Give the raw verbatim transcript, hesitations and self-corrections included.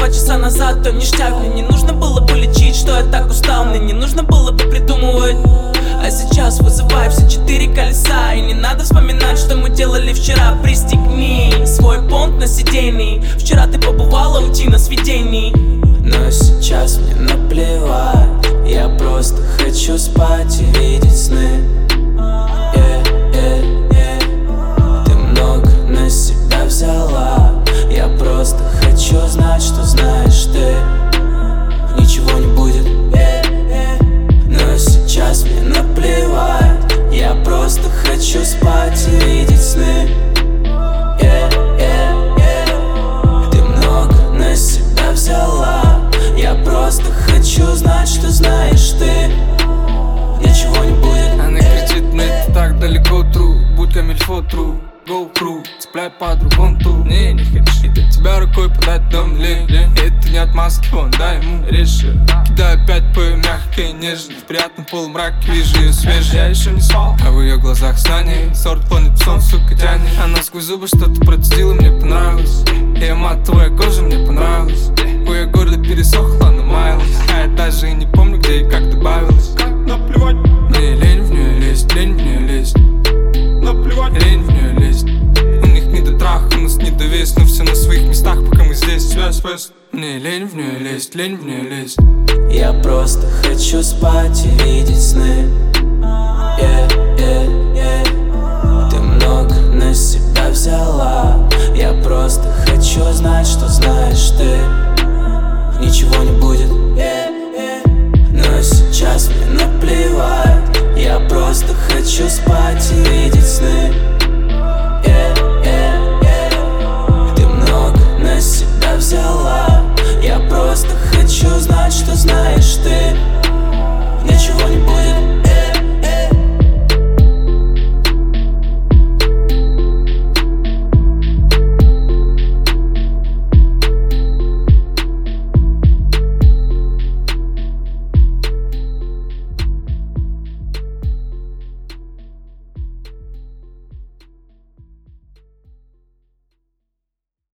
два часа назад, то ништяк. Мне не нужно было бы лечить, что я так устал. Мне не нужно было бы придумывать. А сейчас вызывай все четыре колеса. И не надо вспоминать, что мы делали вчера. Пристегни свой понт на сидении. Вчера ты побывала уйти на свидении. Но сейчас мне наплевать. Я просто хочу спать и видеть сны. yeah, yeah, yeah. Ты много на себя взяла. Я просто хочу знать, что знаешь ты. Ничего не будет. yeah, yeah. Но сейчас мне наплевать. Я просто хочу спать и видеть сны. yeah, yeah, yeah. Ты много на себя взяла. Я просто хочу знать, что знаешь ты. Ничего не будет. Она кричит, мне это так далеко, true. Будь камильфо, true. Go through, цепляй подругу ту. Не, не хочу, и до тебя рукой подать, но мне лень. Это не отмазки, вон, дай ему реши. Кидай опять по мягкой, нежной. В приятном полумраке вижу ее свежей. Я еще не спал, а в ее глазах знания. Сорт планет сон, сука, тянет. Она сквозь зубы что-то процедила, мне понравилось. Ее матовая кожа мне понравилась. У ее горло пересохло, она маялась. А я даже и не помню, где и как добавилась. Наплевать. Мне лень в нее лезть, лень в нее лезть. Наплевать. Лень в нее лезть. У них не до траха, у нас не до вес. Но все на своих местах, пока мы здесь. Связь, связь. Мне лень в нее лезть, лень в нее лезть. Я просто хочу спать и видеть сны. yeah, yeah, yeah. Ты много на себя взяла. Я просто хочу знать, что знаешь ты. Ничего не будет. yeah, yeah. Но сейчас мне